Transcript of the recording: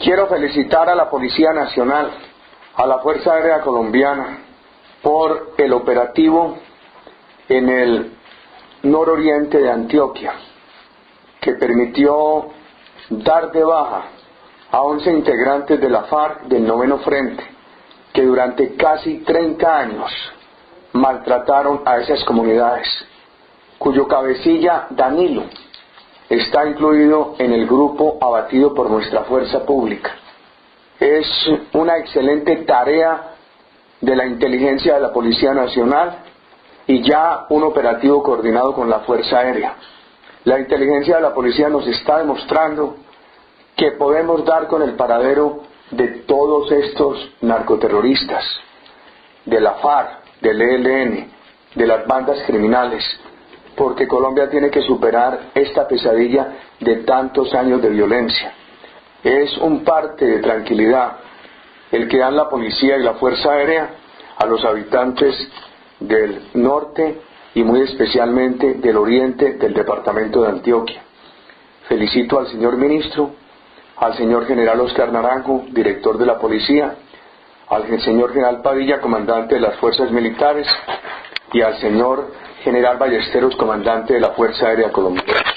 Quiero felicitar a la Policía Nacional, a la Fuerza Aérea Colombiana, por el operativo en el nororiente de Antioquia, que permitió dar de baja a 11 integrantes de la FARC del Noveno Frente, que durante casi 30 años maltrataron a esas comunidades, cuyo cabecilla, Danilo, está incluido en el grupo abatido por nuestra fuerza pública. Es una excelente tarea de la inteligencia de la Policía Nacional y ya un operativo coordinado con la Fuerza Aérea. La inteligencia de la policía nos está demostrando que podemos dar con el paradero de todos estos narcoterroristas, de la FARC, del ELN, de las bandas criminales, porque Colombia tiene que superar esta pesadilla de tantos años de violencia. Es un parte de tranquilidad el que dan la policía y la Fuerza Aérea a los habitantes del norte y muy especialmente del oriente del departamento de Antioquia. Felicito al señor ministro, al señor general Oscar Naranjo, director de la policía, al señor general Padilla, comandante de las fuerzas militares, y al señor general Ballesteros, comandante de la Fuerza Aérea Colombiana.